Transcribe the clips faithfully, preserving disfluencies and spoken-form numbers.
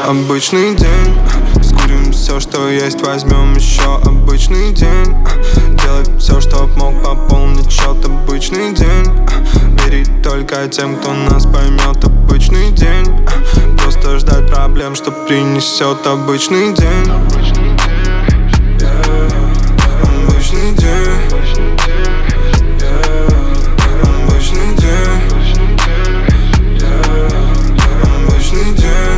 Обычный день, скурим все, что есть, возьмем еще. Обычный день, делать все, чтоб мог пополнить счет. Обычный день, верить только тем, кто нас поймет. Обычный день, просто ждать проблем, что принесет. Обычный день, обычный день, обычный день, обычный день.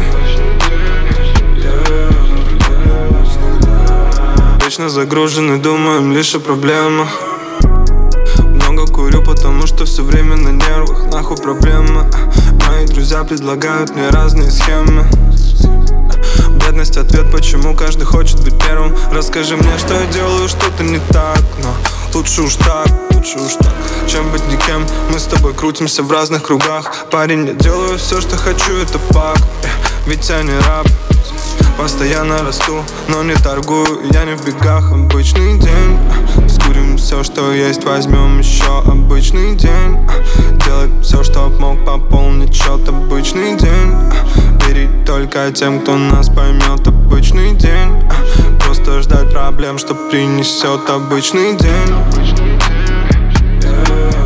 Вечно загружены, думаем лишь о проблемах. Много курю, потому что все время на нервах. Нахуй проблемы. Мои друзья предлагают мне разные схемы. Бедность — ответ, почему каждый хочет быть первым. Расскажи мне, что я делаю, что-то не так. Но лучше уж так, лучше уж так, чем быть никем. Мы с тобой крутимся в разных кругах. Парень, я делаю все, что хочу, это факт. Ведь я не раб. Постоянно расту, но не торгую, я не в бегах. Обычный день, скурим все, что есть, возьмем еще. Обычный день, делать все, чтоб мог пополнить счет. Обычный день, верить только тем, кто нас поймет. Обычный день, просто ждать проблем, что принесет. Обычный день,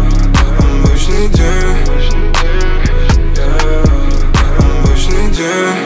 обычный день, обычный день.